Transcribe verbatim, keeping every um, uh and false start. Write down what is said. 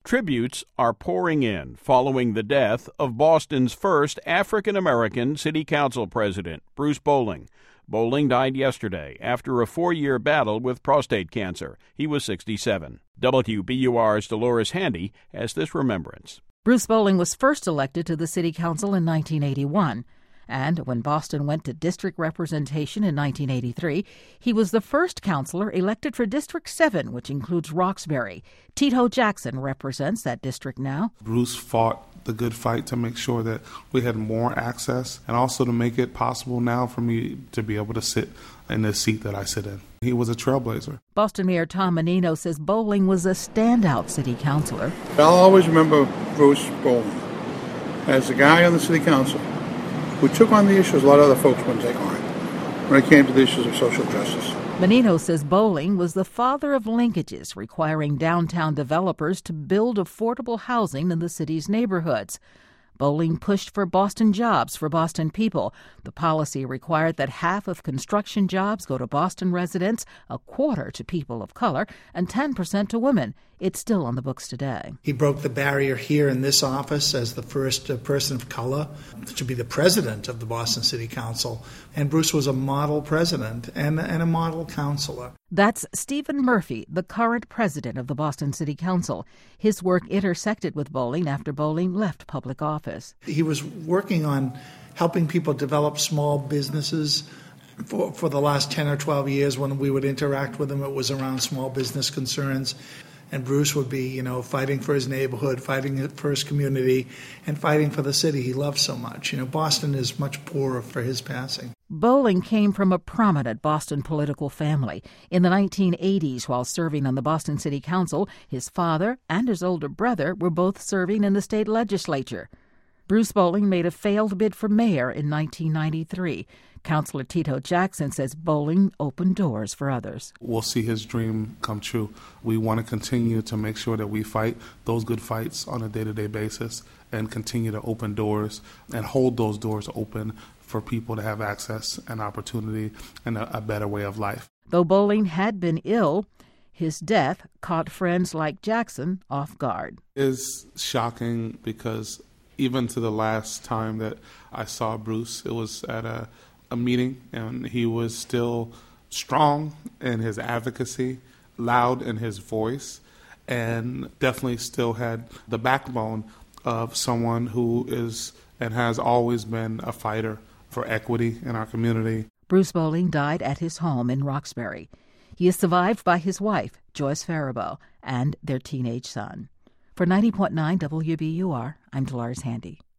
Tributes are pouring in following the death of Boston's first African-American city council president, Bruce Bolling. Bolling died yesterday after a four-year battle with prostate cancer. He was sixty-seven. W B U R's Dolores Handy has this remembrance. Bruce Bolling was first elected to the city council in nineteen eighty-one. And when Boston went to district representation in nineteen eighty-three, he was the first councilor elected for District seven, which includes Roxbury. Tito Jackson represents that district now. Bruce fought the good fight to make sure that we had more access and also to make it possible now for me to be able to sit in the seat that I sit in. He was a trailblazer. Boston Mayor Tom Menino says Bolling was a standout city councilor. I'll always remember Bruce Bolling as the guy on the city council who took on the issues a lot of other folks wouldn't take on when it came to the issues of social justice. Menino says Bolling was the father of linkages requiring downtown developers to build affordable housing in the city's neighborhoods. Bolling pushed for Boston jobs for Boston people. The policy required that half of construction jobs go to Boston residents, a quarter to people of color, and ten percent to women. It's still on the books today. He broke the barrier here in this office as the first uh, person of color to be the president of the Boston City Council. And Bruce was a model president and, and a model councilor. That's Stephen Murphy, the current president of the Boston City Council. His work intersected with Bolling after Bolling left public office. He was working on helping people develop small businesses. For, for the last ten or twelve years when we would interact with him, it was around small business concerns. And Bruce would be, you know, fighting for his neighborhood, fighting for his community, and fighting for the city he loved so much. You know, Boston is much poorer for his passing. Bolling came from a prominent Boston political family. In the nineteen eighties, while serving on the Boston City Council, his father and his older brother were both serving in the state legislature. Bruce Bolling made a failed bid for mayor in nineteen ninety-three. Councilor Tito Jackson says Bolling opened doors for others. We'll see his dream come true. We want to continue to make sure that we fight those good fights on a day-to-day basis and continue to open doors and hold those doors open for people to have access and opportunity and a, a better way of life. Though Bolling had been ill, his death caught friends like Jackson off guard. It's shocking because even to the last time that I saw Bruce, it was at a a meeting, and he was still strong in his advocacy, loud in his voice, and definitely still had the backbone of someone who is and has always been a fighter for equity in our community. Bruce Bolling died at his home in Roxbury. He is survived by his wife, Joyce Faribault, and their teenage son. For ninety point nine W B U R, I'm Dolores Handy.